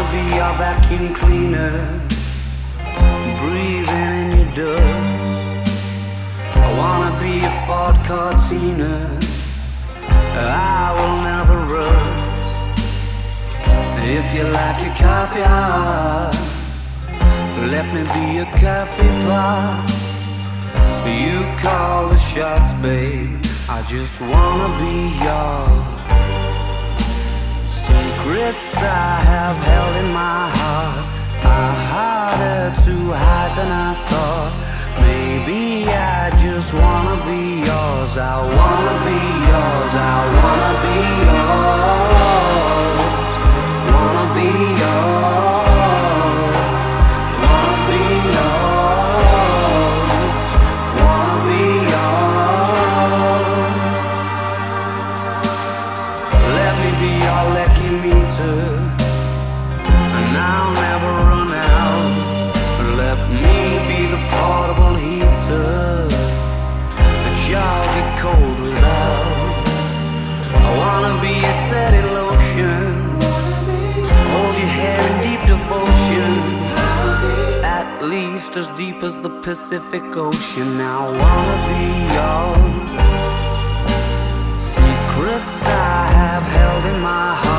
be your vacuum cleaner, breathing in your dust. I wanna be a Ford Cortina, I will never rust. If you like your coffee hot, let me be a coffee pot. You call the shots, babe, I just wanna be yours. Secrets I have held in my heart are harder to hide than I thought. Maybe I just wanna be yours. I wanna be yours. I wanna be yours. Wanna be yours. Wanna be yours. Wanna be yours. Let me be your lucky meter, and I'll never run out. Let me be the portable heater that y'all get cold without. I wanna be a steady lotion, hold your hair in deep devotion, at least as deep as the Pacific Ocean. I wanna be yours. Secrets I have held in my heart